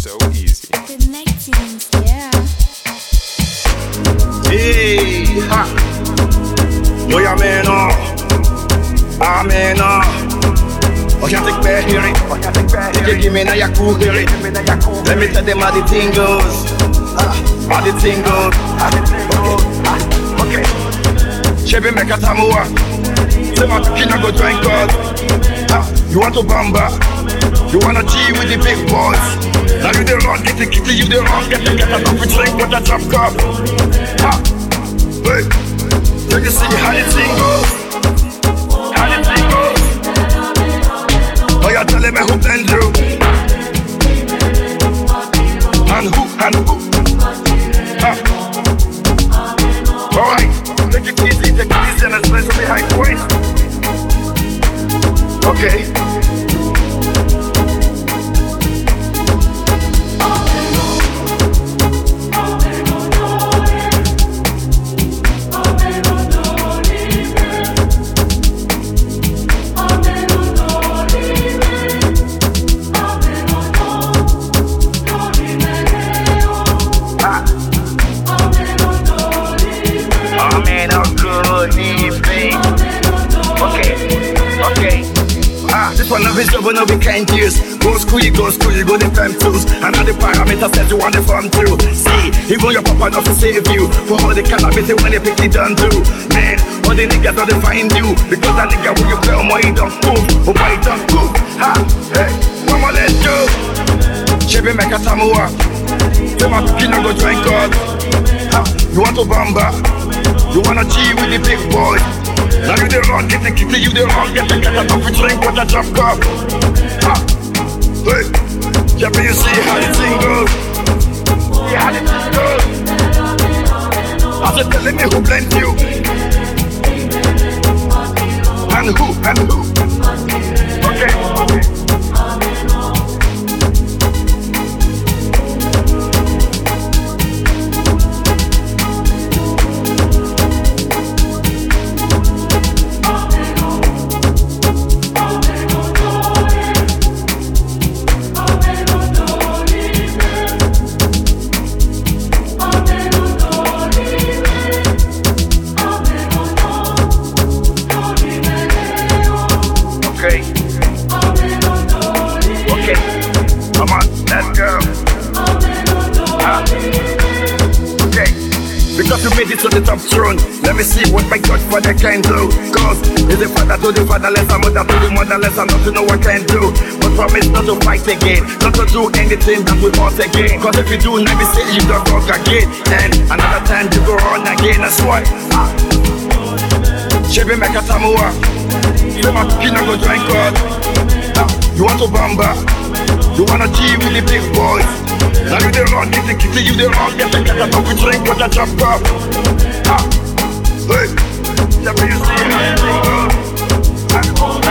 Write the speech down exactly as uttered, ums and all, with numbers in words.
so easy. Connecting, yeah. Hey, ha. Yo, ya meno. Ameno. Oh, can't take back here. You give me now your cool here. Let me tell them how the thing goes. How the thing goes. Okay. Chebe make a tamua. Say my kina go drink God. You want to bamba? You wanna G with the big boys? Now you the wrong, get the kitty, you the wrong, get the get a coffee drink with a drop cup. Ha! Hey! You can see how the thing goes. How the thing goes. Oh, you're telling me who blend you? And who, and who? Ha! Alright, take it easy, take it easy, and especially high point. Okay. But no be kind tears. Go school, you go school, you go the time tools. And all the parameters that you want the fun to see. Even your papa not to save you. For all the calamity when they pick it down too. Man, all the niggas don't find you. Because that nigga when you play on why you don't move. Or why you don't move. Ha, hey, mama let's go. Chebe make a tamua. Say my kina go drink God. Ha, you want to bamba? You wanna G with the big boy? Now you the wrong, get the kitty, you the wrong, get the get a coffee drink with a drop cup. Ha! Hey! Yeah, but you see how the thing goes. See how the thing goes. I said telling me who blend you. And who, and who. Okay, okay. To the top throne, let me see what my Godfather can do. Cause he's the father to the fatherless, a mother to the motherless, and not to know what can do. But promise not to fight again, not to do anything that we want again. Cause if you do, let me say you don't walk again. And another time you go on again, that's why. Chebe make a tamua. Say my kina go drink God. You want to bamba? You wanna G with the big boys? Now you the wrong, get the kitty, you the wrong, get the get a coffee drink with a drop cup. Ha! Hey! Yeah, but you see how it goes.